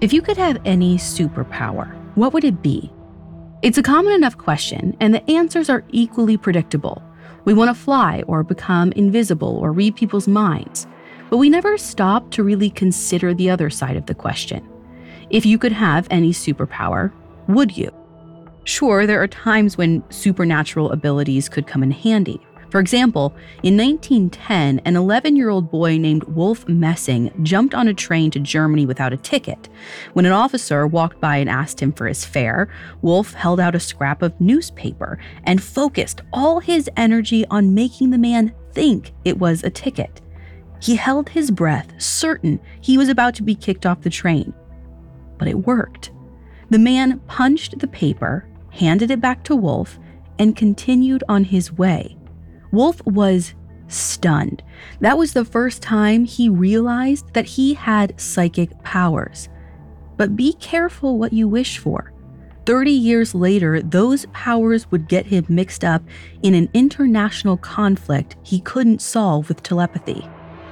If you could have any superpower, what would it be? It's a common enough question, and the answers are equally predictable. We want to fly or become invisible or read people's minds, but we never stop to really consider the other side of the question. If you could have any superpower, would you? Sure, there are times when supernatural abilities could come in handy. For example, in 1910, an 11-year-old boy named Wolf Messing jumped on a train to Germany without a ticket. When an officer walked by and asked him for his fare, Wolf held out a scrap of newspaper and focused all his energy on making the man think it was a ticket. He held his breath, certain he was about to be kicked off the train. But it worked. The man punched the paper, handed it back to Wolf, and continued on his way. Wolf was stunned. That was the first time he realized that he had psychic powers. But be careful what you wish for. 30 years later, those powers would get him mixed up in an international conflict he couldn't solve with telepathy.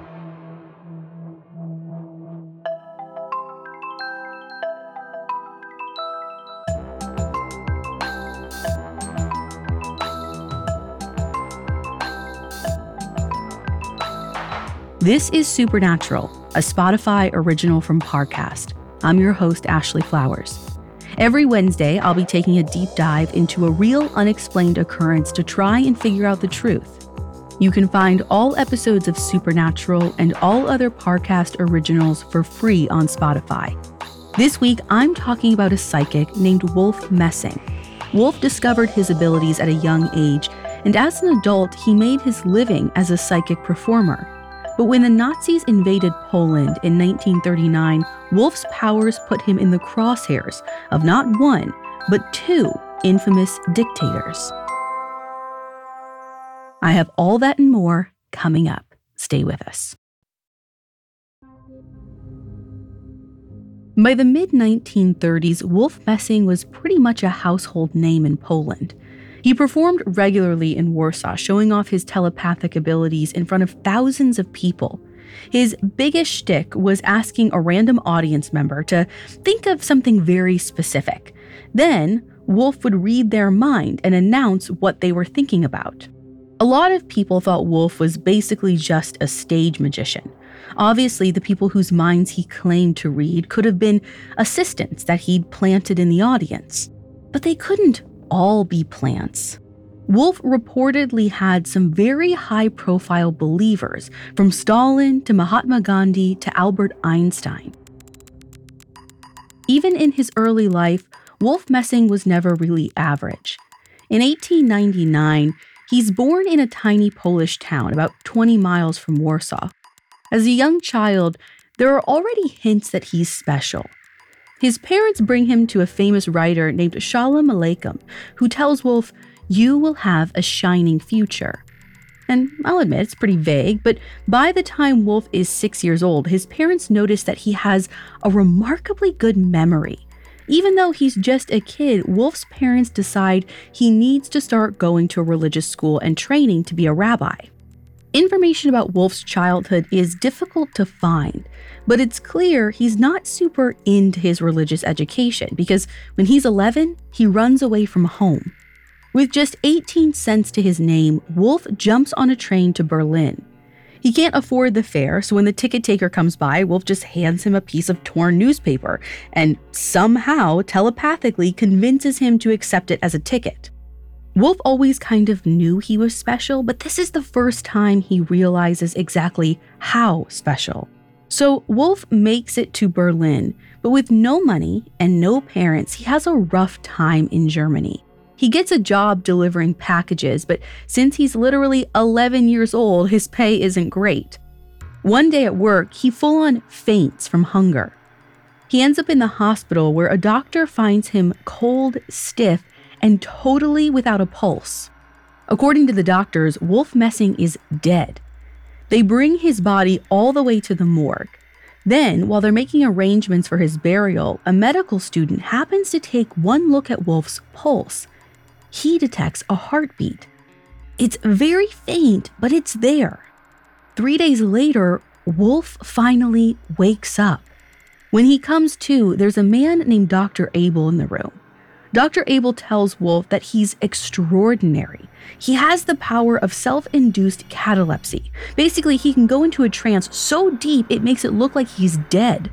This is Supernatural, a Spotify original from Parcast. I'm your host, Ashley Flowers. Every Wednesday, I'll be taking a deep dive into a real unexplained occurrence to try and figure out the truth. You can find all episodes of Supernatural and all other Parcast originals for free on Spotify. This week, I'm talking about a psychic named Wolf Messing. Wolf discovered his abilities at a young age, and as an adult, he made his living as a psychic performer. But when the Nazis invaded Poland in 1939, Wolf's powers put him in the crosshairs of not one, but two infamous dictators. I have all that and more coming up. Stay with us. By the mid-1930s, Wolf Messing was pretty much a household name in Poland. He performed regularly in Warsaw, showing off his telepathic abilities in front of thousands of people. His biggest shtick was asking a random audience member to think of something very specific. Then, Wolf would read their mind and announce what they were thinking about. A lot of people thought Wolf was basically just a stage magician. Obviously, the people whose minds he claimed to read could have been assistants that he'd planted in the audience. But they couldn't all be plants. Wolf reportedly had some very high-profile believers, from Stalin to Mahatma Gandhi to Albert Einstein. Even in his early life, Wolf Messing was never really average. In 1899, he's born in a tiny Polish town about 20 miles from Warsaw. As a young child, there are already hints that he's special. His parents bring him to a famous writer named Shalom Aleichem, who tells Wolf, "You will have a shining future." And I'll admit, it's pretty vague, but by the time Wolf is 6 years old, his parents notice that he has a remarkably good memory. Even though he's just a kid, Wolf's parents decide he needs to start going to a religious school and training to be a rabbi. Information about Wolf's childhood is difficult to find, but it's clear he's not super into his religious education because when he's 11, he runs away from home. With just 18 cents to his name, Wolf jumps on a train to Berlin. He can't afford the fare, so when the ticket taker comes by, Wolf just hands him a piece of torn newspaper and somehow telepathically convinces him to accept it as a ticket. Wolf always kind of knew he was special, but this is the first time he realizes exactly how special. So Wolf makes it to Berlin, but with no money and no parents, he has a rough time in Germany. He gets a job delivering packages, but since he's literally 11 years old, his pay isn't great. One day at work, he full-on faints from hunger. He ends up in the hospital where a doctor finds him cold, stiff, and totally without a pulse. According to the doctors, Wolf Messing is dead. They bring his body all the way to the morgue. Then, while they're making arrangements for his burial, a medical student happens to take one look at Wolf's pulse. He detects a heartbeat. It's very faint, but it's there. 3 days later, Wolf finally wakes up. When he comes to, there's a man named Dr. Abel in the room. Dr. Abel tells Wolf that he's extraordinary. He has the power of self-induced catalepsy. Basically, he can go into a trance so deep it makes it look like he's dead.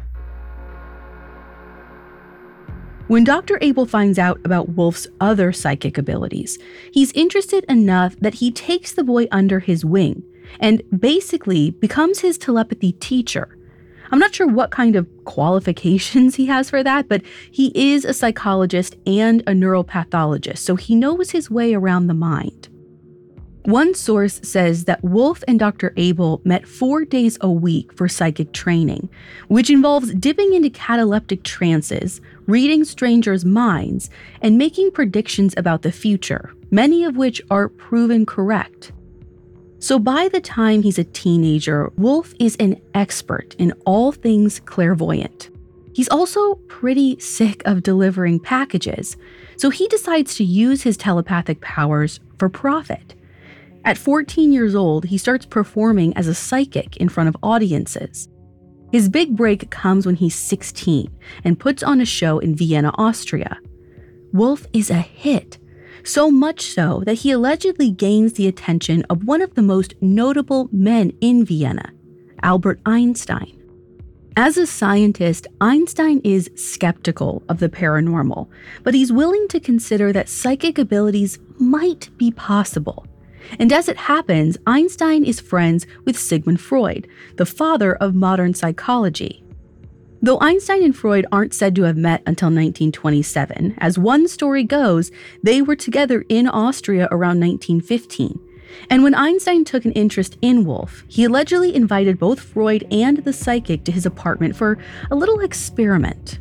When Dr. Abel finds out about Wolf's other psychic abilities, he's interested enough that he takes the boy under his wing and basically becomes his telepathy teacher. I'm not sure what kind of qualifications he has for that, but he is a psychologist and a neuropathologist, so he knows his way around the mind. One source says that Wolf and Dr. Abel met 4 days a week for psychic training, which involves dipping into cataleptic trances, reading strangers' minds, and making predictions about the future, many of which are proven correct. So by the time he's a teenager, Wolf is an expert in all things clairvoyant. He's also pretty sick of delivering packages, so he decides to use his telepathic powers for profit. At 14 years old, he starts performing as a psychic in front of audiences. His big break comes when he's 16 and puts on a show in Vienna, Austria. Wolf is a hit, so much so that he allegedly gains the attention of one of the most notable men in Vienna, Albert Einstein. As a scientist, Einstein is skeptical of the paranormal, but he's willing to consider that psychic abilities might be possible. And as it happens, Einstein is friends with Sigmund Freud, the father of modern psychology. Though Einstein and Freud aren't said to have met until 1927, as one story goes, they were together in Austria around 1915. And when Einstein took an interest in Wolf, he allegedly invited both Freud and the psychic to his apartment for a little experiment.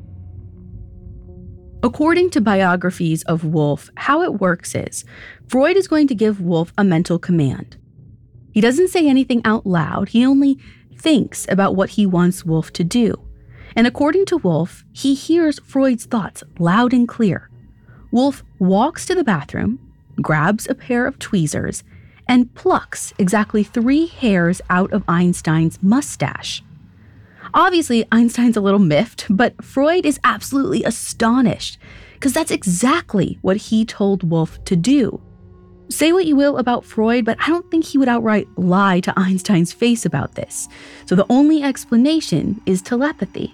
According to biographies of Wolf, how it works is, Freud is going to give Wolf a mental command. He doesn't say anything out loud, he only thinks about what he wants Wolf to do. And according to Wolf, he hears Freud's thoughts loud and clear. Wolf walks to the bathroom, grabs a pair of tweezers, and plucks exactly 3 hairs out of Einstein's mustache. Obviously, Einstein's a little miffed, but Freud is absolutely astonished, because that's exactly what he told Wolf to do. Say what you will about Freud, but I don't think he would outright lie to Einstein's face about this. So the only explanation is telepathy.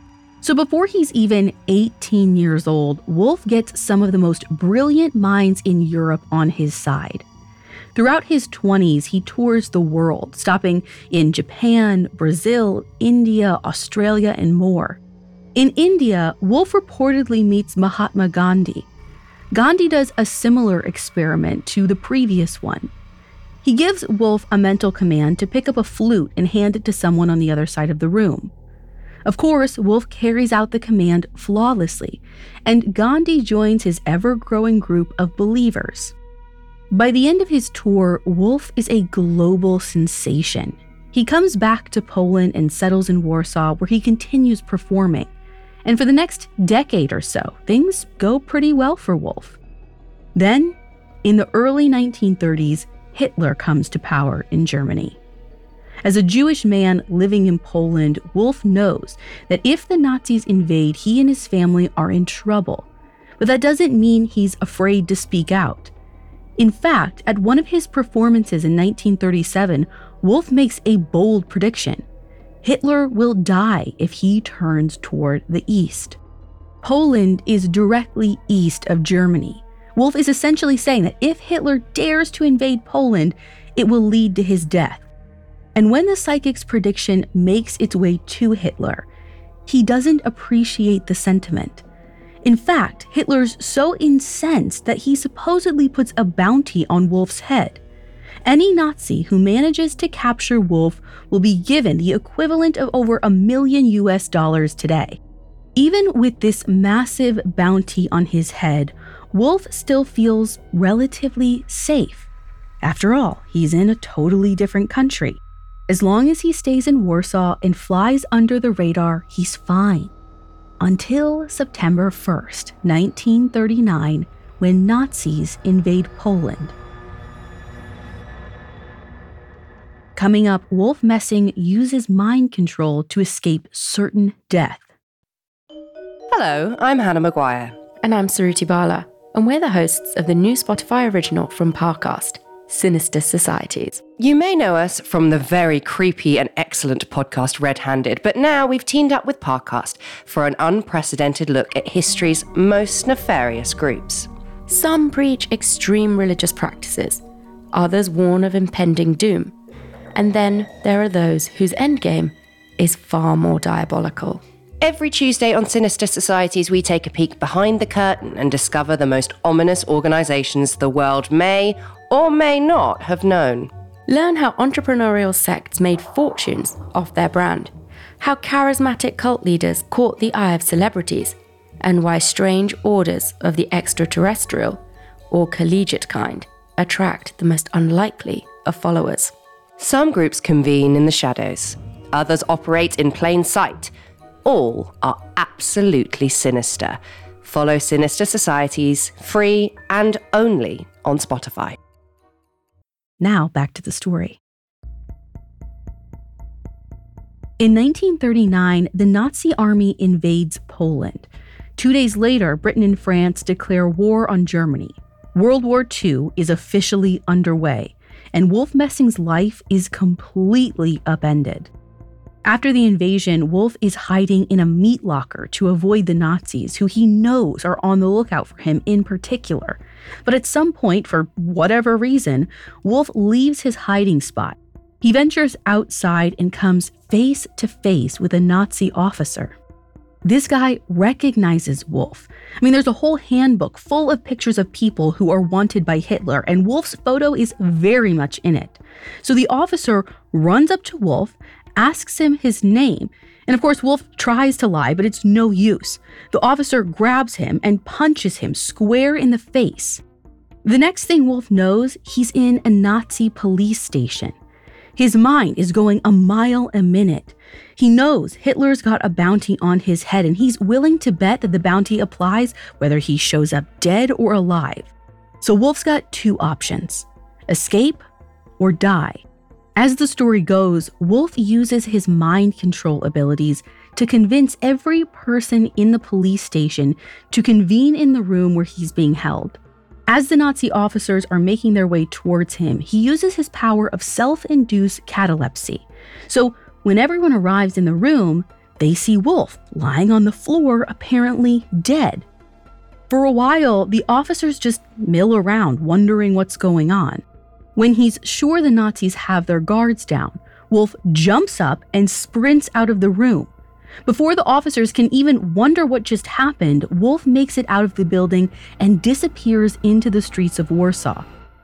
So before he's even 18 years old, Wolf gets some of the most brilliant minds in Europe on his side. Throughout his 20s, he tours the world, stopping in Japan, Brazil, India, Australia, and more. In India, Wolf reportedly meets Mahatma Gandhi. Gandhi does a similar experiment to the previous one. He gives Wolf a mental command to pick up a flute and hand it to someone on the other side of the room. Of course, Wolf carries out the command flawlessly, and Gandhi joins his ever-growing group of believers. By the end of his tour, Wolf is a global sensation. He comes back to Poland and settles in Warsaw, where he continues performing. And for the next decade or so, things go pretty well for Wolf. Then, in the early 1930s, Hitler comes to power in Germany. As a Jewish man living in Poland, Wolf knows that if the Nazis invade, he and his family are in trouble. But that doesn't mean he's afraid to speak out. In fact, at one of his performances in 1937, Wolf makes a bold prediction. Hitler will die if he turns toward the east. Poland is directly east of Germany. Wolf is essentially saying that if Hitler dares to invade Poland, it will lead to his death. And when the psychic's prediction makes its way to Hitler, he doesn't appreciate the sentiment. In fact, Hitler's so incensed that he supposedly puts a bounty on Wolf's head. Any Nazi who manages to capture Wolf will be given the equivalent of over $1 million today. Even with this massive bounty on his head, Wolf still feels relatively safe. After all, he's in a totally different country. As long as he stays in Warsaw and flies under the radar, he's fine. Until September 1st, 1939, when Nazis invade Poland. Coming up, Wolf Messing uses mind control to escape certain death. Hello, I'm Hannah Maguire. And I'm Suruthi Bala, and we're the hosts of the new Spotify original from Parcast, Sinister Societies. You may know us from the very creepy and excellent podcast Red Handed, but now we've teamed up with Parcast for an unprecedented look at history's most nefarious groups. Some preach extreme religious practices, others warn of impending doom, and then there are those whose endgame is far more diabolical. Every Tuesday on Sinister Societies, we take a peek behind the curtain and discover the most ominous organisations the world may or may not have known. Learn how entrepreneurial sects made fortunes off their brand, how charismatic cult leaders caught the eye of celebrities, and why strange orders of the extraterrestrial or collegiate kind attract the most unlikely of followers. Some groups convene in the shadows, others operate in plain sight. All are absolutely sinister. Follow Sinister Societies, free and only on Spotify. Now back to the story. In 1939, the Nazi army invades Poland. 2 days later, Britain and France declare war on Germany. World War II is officially underway, and Wolf Messing's life is completely upended. After the invasion, Wolf is hiding in a meat locker to avoid the Nazis, who he knows are on the lookout for him in particular. But at some point, for whatever reason, Wolf leaves his hiding spot. He ventures outside and comes face to face with a Nazi officer. This guy recognizes Wolf. I mean, there's a whole handbook full of pictures of people who are wanted by Hitler, and Wolf's photo is very much in it. So the officer runs up to Wolf, asks him his name, and of course Wolf tries to lie, but it's no use. The officer grabs him and punches him square in the face. The next thing Wolf knows, he's in a Nazi police station. His mind is going a mile a minute. He knows Hitler's got a bounty on his head, and he's willing to bet that the bounty applies whether he shows up dead or alive. So Wolf's got two options: escape or die. As the story goes, Wolf uses his mind control abilities to convince every person in the police station to convene in the room where he's being held. As the Nazi officers are making their way towards him, he uses his power of self-induced catalepsy. So when everyone arrives in the room, they see Wolf lying on the floor, apparently dead. For a while, the officers just mill around, wondering what's going on. When he's sure the Nazis have their guards down, Wolf jumps up and sprints out of the room. Before the officers can even wonder what just happened, Wolf makes it out of the building and disappears into the streets of Warsaw.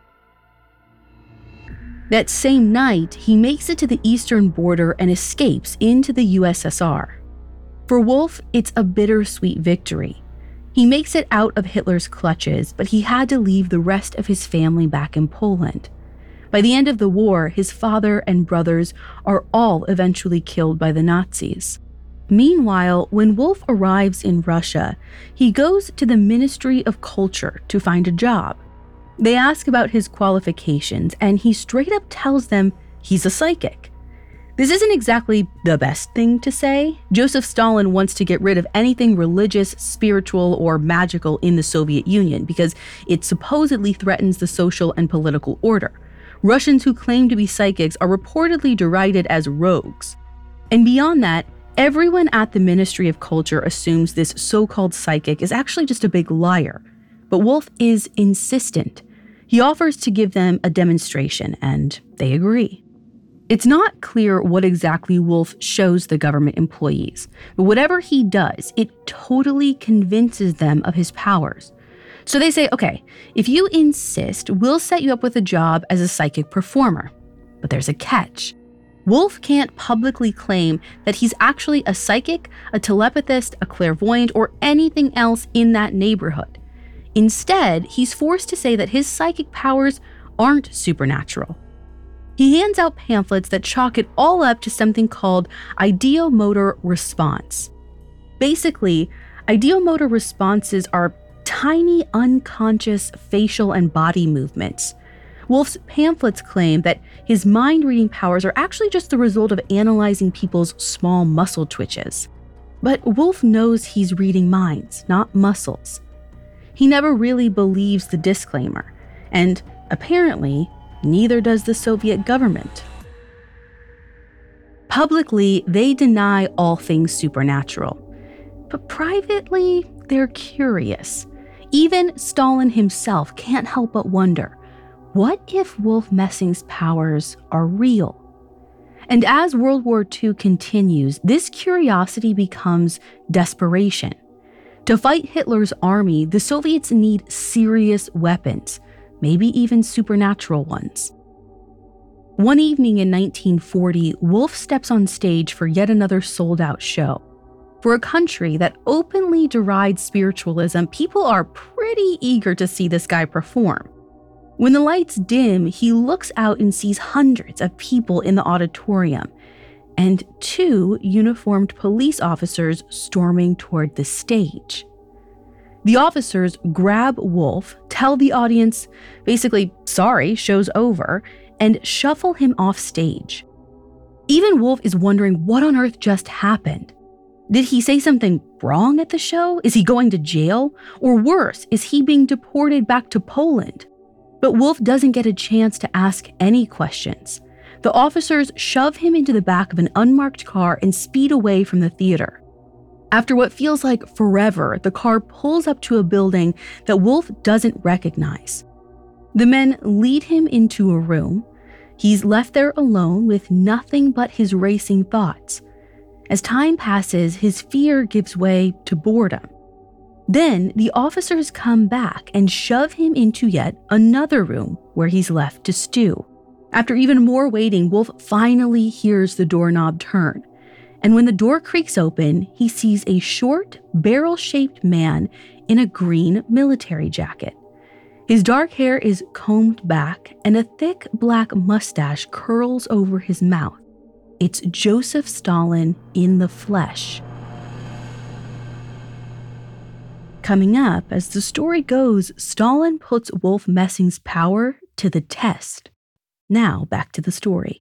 That same night, he makes it to the eastern border and escapes into the USSR. For Wolf, it's a bittersweet victory. He makes it out of Hitler's clutches, but he had to leave the rest of his family back in Poland. By the end of the war, his father and brothers are all eventually killed by the Nazis. Meanwhile, when Wolf arrives in Russia, he goes to the Ministry of Culture to find a job. They ask about his qualifications, and he straight up tells them he's a psychic. This isn't exactly the best thing to say. Joseph Stalin wants to get rid of anything religious, spiritual, or magical in the Soviet Union because it supposedly threatens the social and political order. Russians who claim to be psychics are reportedly derided as rogues. And beyond that, everyone at the Ministry of Culture assumes this so-called psychic is actually just a big liar. But Wolf is insistent. He offers to give them a demonstration, and they agree. It's not clear what exactly Wolf shows the government employees, but whatever he does, it totally convinces them of his powers. So they say, okay, if you insist, we'll set you up with a job as a psychic performer. But there's a catch. Wolf can't publicly claim that he's actually a psychic, a telepathist, a clairvoyant, or anything else in that neighborhood. Instead, he's forced to say that his psychic powers aren't supernatural. He hands out pamphlets that chalk it all up to something called ideomotor response. Basically, ideomotor responses are tiny unconscious facial and body movements. Wolf's pamphlets claim that his mind-reading powers are actually just the result of analyzing people's small muscle twitches. But Wolf knows he's reading minds, not muscles. He never really believes the disclaimer, and apparently, neither does the Soviet government. Publicly, they deny all things supernatural, but privately, they're curious. Even Stalin himself can't help but wonder, what if Wolf Messing's powers are real? And as World War II continues, this curiosity becomes desperation. To fight Hitler's army, the Soviets need serious weapons, maybe even supernatural ones. One evening in 1940, Wolf steps on stage for yet another sold-out show. For a country that openly derides spiritualism, people are pretty eager to see this guy perform. When the lights dim, he looks out and sees hundreds of people in the auditorium, and 2 uniformed police officers storming toward the stage. The officers grab Wolf, tell the audience, basically, sorry, show's over, and shuffle him off stage. Even Wolf is wondering what on earth just happened. Did he say something wrong at the show? Is he going to jail? Or worse, is he being deported back to Poland? But Wolf doesn't get a chance to ask any questions. The officers shove him into the back of an unmarked car and speed away from the theater. After what feels like forever, the car pulls up to a building that Wolf doesn't recognize. The men lead him into a room. He's left there alone with nothing but his racing thoughts. As time passes, his fear gives way to boredom. Then the officers come back and shove him into yet another room where he's left to stew. After even more waiting, Wolf finally hears the doorknob turn. And when the door creaks open, he sees a short, barrel-shaped man in a green military jacket. His dark hair is combed back, and a thick black mustache curls over his mouth. It's Joseph Stalin in the flesh. Coming up, as the story goes, Stalin puts Wolf Messing's power to the test. Now, back to the story.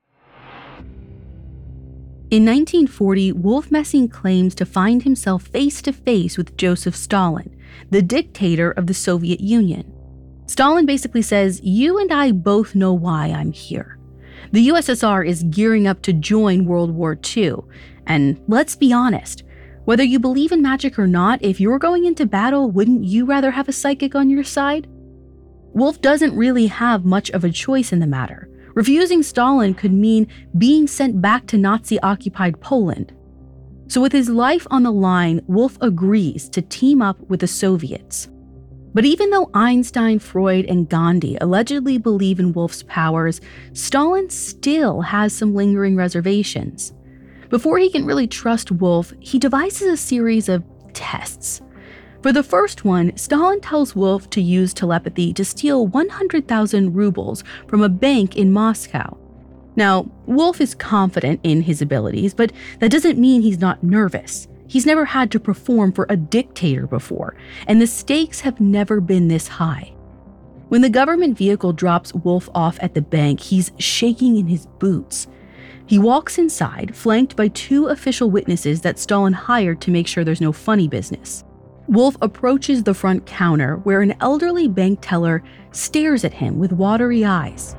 In 1940, Wolf Messing claims to find himself face-to-face with Joseph Stalin, the dictator of the Soviet Union. Stalin basically says, "You and I both know why I'm here. The USSR is gearing up to join World War II, and let's be honest, whether you believe in magic or not, if you're going into battle, wouldn't you rather have a psychic on your side?" Wolf doesn't really have much of a choice in the matter. Refusing Stalin could mean being sent back to Nazi-occupied Poland. So with his life on the line, Wolf agrees to team up with the Soviets. But even though Einstein, Freud, and Gandhi allegedly believe in Wolf's powers, Stalin still has some lingering reservations. Before he can really trust Wolf, he devises a series of tests. For the first one, Stalin tells Wolf to use telepathy to steal 100,000 rubles from a bank in Moscow. Now, Wolf is confident in his abilities, but that doesn't mean he's not nervous. He's never had to perform for a dictator before, and the stakes have never been this high. When the government vehicle drops Wolf off at the bank, he's shaking in his boots. He walks inside, flanked by 2 official witnesses that Stalin hired to make sure there's no funny business. Wolf approaches the front counter, where an elderly bank teller stares at him with watery eyes.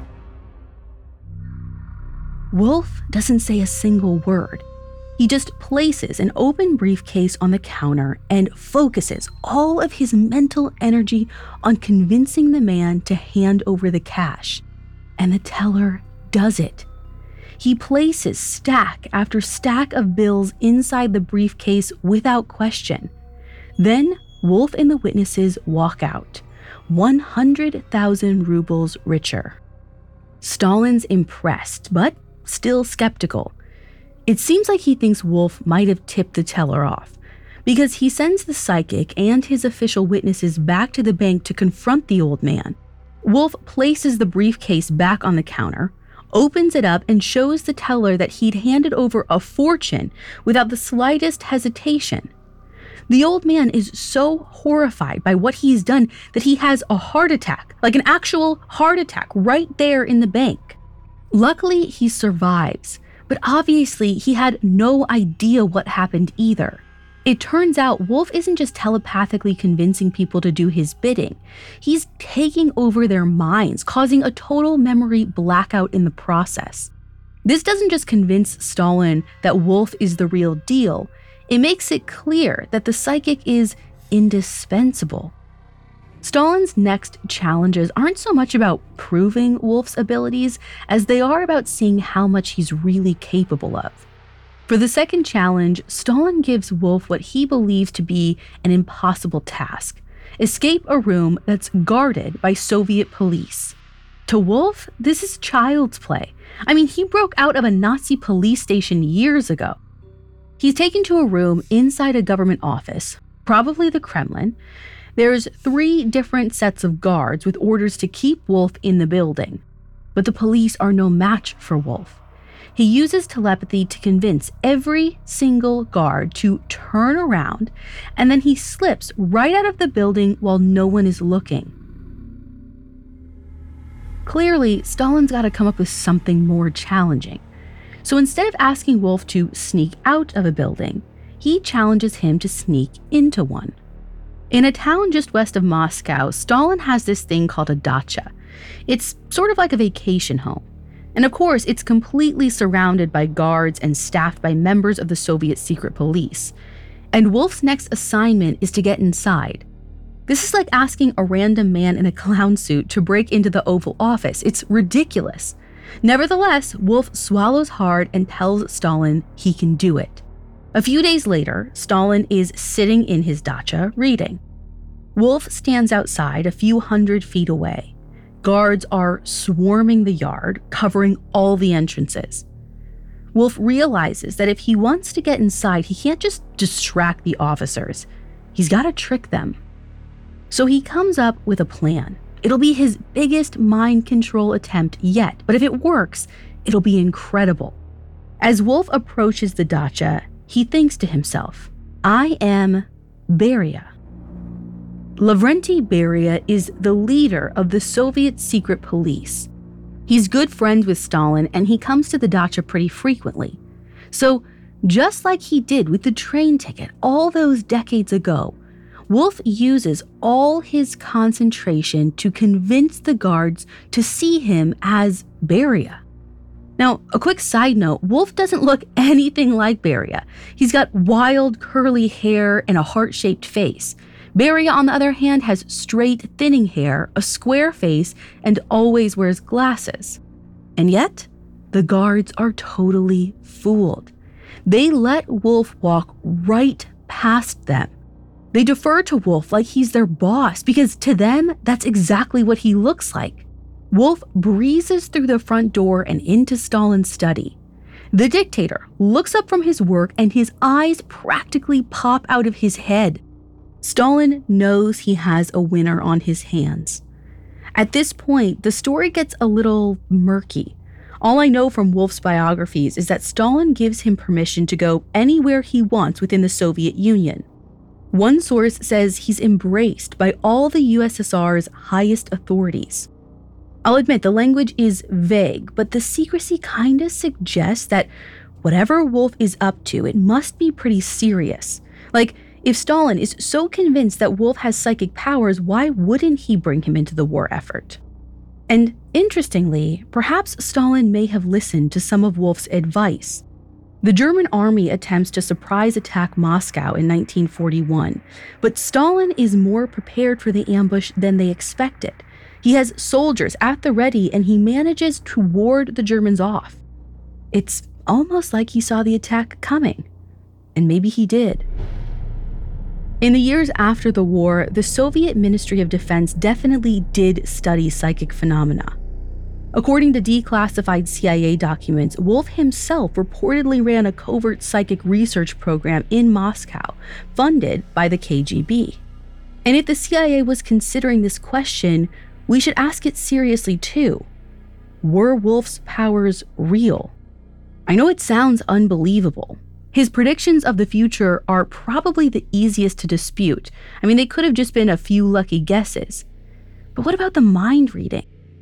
Wolf doesn't say a single word. He just places an open briefcase on the counter and focuses all of his mental energy on convincing the man to hand over the cash. And the teller does it. He places stack after stack of bills inside the briefcase without question. Then Wolf and the witnesses walk out, 100,000 rubles richer. Stalin's impressed, but still skeptical. It seems like he thinks Wolf might have tipped the teller off, because he sends the psychic and his official witnesses back to the bank to confront the old man. Wolf places the briefcase back on the counter, opens it up, and shows the teller that he'd handed over a fortune without the slightest hesitation. The old man is so horrified by what he's done that he has a heart attack, like an actual heart attack right there in the bank. Luckily, he survives, But obviously, he had no idea what happened either. It turns out Wolf isn't just telepathically convincing people to do his bidding. He's taking over their minds, causing a total memory blackout in the process. This doesn't just convince Stalin that Wolf is the real deal. It makes it clear that the psychic is indispensable. Stalin's next challenges aren't so much about proving Wolf's abilities as they are about seeing how much he's really capable of. For the second challenge, Stalin gives Wolf what he believes to be an impossible task: escape a room that's guarded by Soviet police. To Wolf, this is child's play. I mean, he broke out of a Nazi police station years ago. He's taken to a room inside a government office, probably the Kremlin. There's 3 different sets of guards with orders to keep Wolf in the building. But the police are no match for Wolf. He uses telepathy to convince every single guard to turn around, and then he slips right out of the building while no one is looking. Clearly, Stalin's got to come up with something more challenging. So instead of asking Wolf to sneak out of a building, he challenges him to sneak into one. In a town just west of Moscow, Stalin has this thing called a dacha. It's sort of like a vacation home. And of course, it's completely surrounded by guards and staffed by members of the Soviet secret police. And Wolf's next assignment is to get inside. This is like asking a random man in a clown suit to break into the Oval Office. It's ridiculous. Nevertheless, Wolf swallows hard and tells Stalin he can do it. A few days later, Stalin is sitting in his dacha reading. Wolf stands outside a few hundred feet away. Guards are swarming the yard, covering all the entrances. Wolf realizes that if he wants to get inside, he can't just distract the officers. He's got to trick them. So he comes up with a plan. It'll be his biggest mind control attempt yet, but if it works, it'll be incredible. As Wolf approaches the dacha, he thinks to himself, I am Beria. Lavrentiy Beria is the leader of the Soviet secret police. He's good friends with Stalin, and he comes to the dacha pretty frequently. So, just like he did with the train ticket all those decades ago, Wolf uses all his concentration to convince the guards to see him as Beria. Now, a quick side note, Wolf doesn't look anything like Beria. He's got wild, curly hair and a heart-shaped face. Beria, on the other hand, has straight, thinning hair, a square face, and always wears glasses. And yet, the guards are totally fooled. They let Wolf walk right past them. They defer to Wolf like he's their boss, because to them, that's exactly what he looks like. Wolf breezes through the front door and into Stalin's study. The dictator looks up from his work and his eyes practically pop out of his head. Stalin knows he has a winner on his hands. At this point, the story gets a little murky. All I know from Wolf's biographies is that Stalin gives him permission to go anywhere he wants within the Soviet Union. One source says he's embraced by all the USSR's highest authorities. I'll admit the language is vague, but the secrecy kind of suggests that whatever Wolf is up to, it must be pretty serious. Like, if Stalin is so convinced that Wolf has psychic powers, why wouldn't he bring him into the war effort? And interestingly, perhaps Stalin may have listened to some of Wolf's advice. The German army attempts to surprise attack Moscow in 1941, but Stalin is more prepared for the ambush than they expected. He has soldiers at the ready, and he manages to ward the Germans off. It's almost like he saw the attack coming. And maybe he did. In the years after the war, the Soviet Ministry of Defense definitely did study psychic phenomena. According to declassified CIA documents, Wolf himself reportedly ran a covert psychic research program in Moscow, funded by the KGB. And if the CIA was considering this question, we should ask it seriously too. Were Wolf's powers real? I know it sounds unbelievable. His predictions of the future are probably the easiest to dispute. I mean, they could have just been a few lucky guesses. But what about the mind reading?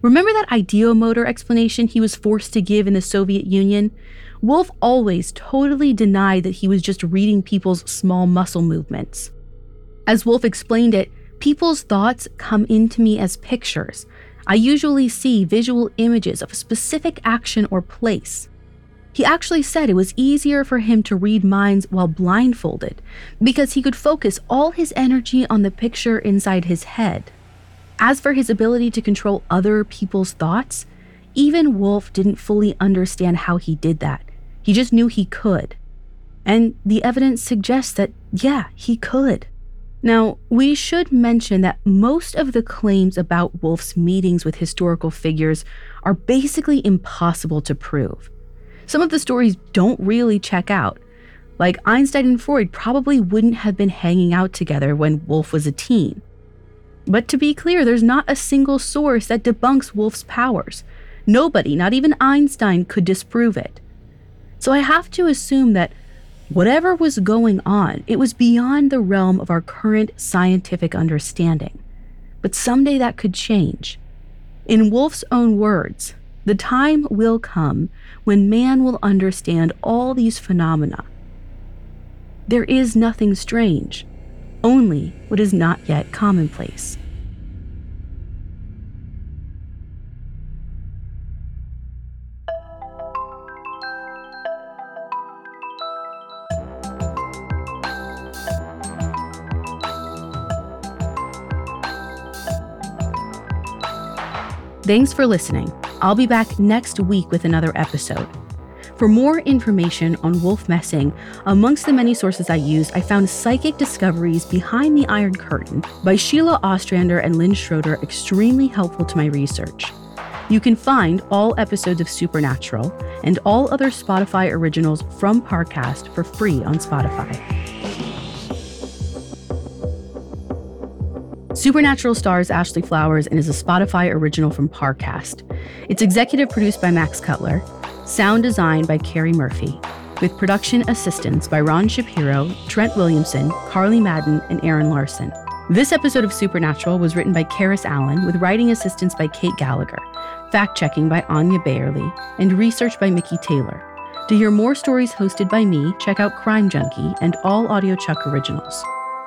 Remember that ideomotor explanation he was forced to give in the Soviet Union? Wolf always totally denied that he was just reading people's small muscle movements. As Wolf explained it, people's thoughts come into me as pictures. I usually see visual images of a specific action or place. He actually said it was easier for him to read minds while blindfolded because he could focus all his energy on the picture inside his head. As for his ability to control other people's thoughts, even Wolf didn't fully understand how he did that. He just knew he could. And the evidence suggests that, yeah, he could. Now, we should mention that most of the claims about Wolf's meetings with historical figures are basically impossible to prove. Some of the stories don't really check out. Like Einstein and Freud probably wouldn't have been hanging out together when Wolf was a teen. But to be clear, there's not a single source that debunks Wolf's powers. Nobody, not even Einstein, could disprove it. So I have to assume that whatever was going on, it was beyond the realm of our current scientific understanding. But someday that could change. In Wolf's own words, the time will come when man will understand all these phenomena. There is nothing strange, only what is not yet commonplace. Thanks for listening. I'll be back next week with another episode. For more information on Wolf Messing, amongst the many sources I used, I found Psychic Discoveries Behind the Iron Curtain by Sheila Ostrander and Lynn Schroeder extremely helpful to my research. You can find all episodes of Supernatural and all other Spotify originals from Parcast for free on Spotify. Supernatural stars Ashley Flowers and is a Spotify original from Parcast. It's executive produced by Max Cutler, sound designed by Carrie Murphy, with production assistance by Ron Shapiro, Trent Williamson, Carly Madden, and Aaron Larson. This episode of Supernatural was written by Karis Allen, with writing assistance by Kate Gallagher, fact-checking by Anya Bayerly, and research by Mickey Taylor. To hear more stories hosted by me, check out Crime Junkie and all AudioChuck originals.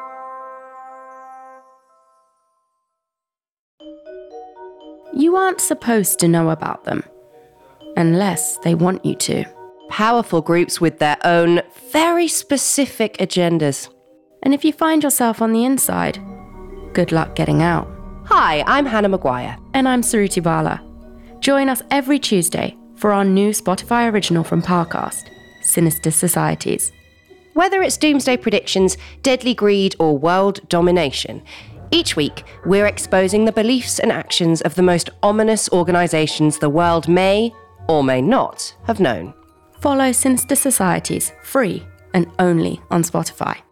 You aren't supposed to know about them, unless they want you to. Powerful groups with their own very specific agendas. And if you find yourself on the inside, good luck getting out. Hi, I'm Hannah Maguire. And I'm Suruthi Bala. Join us every Tuesday for our new Spotify original from Parcast, Sinister Societies. Whether it's doomsday predictions, deadly greed, or world domination, each week, we're exposing the beliefs and actions of the most ominous organizations the world may or may not have known. Follow Sinister Societies free and only on Spotify.